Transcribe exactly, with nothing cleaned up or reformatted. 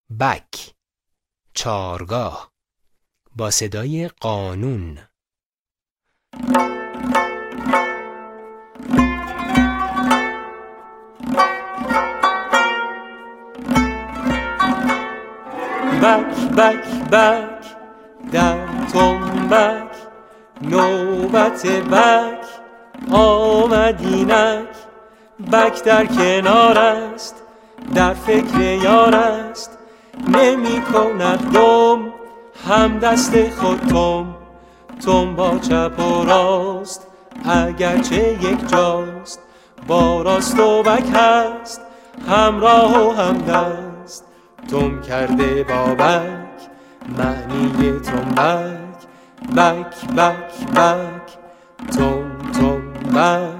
بک، چارگاه، با صدای قانون. بک بک بک در تنبک، نوبت بک آمد اینک. بک در کنار است، در فکر یار است، نمی کند گم هم دست خود تم. تم با چپ و راست اگرچه یک جاست، با راست و بک هست همراه و همدست. تم کرده با بک معنی تنبک، بک بک بک تم تم بک.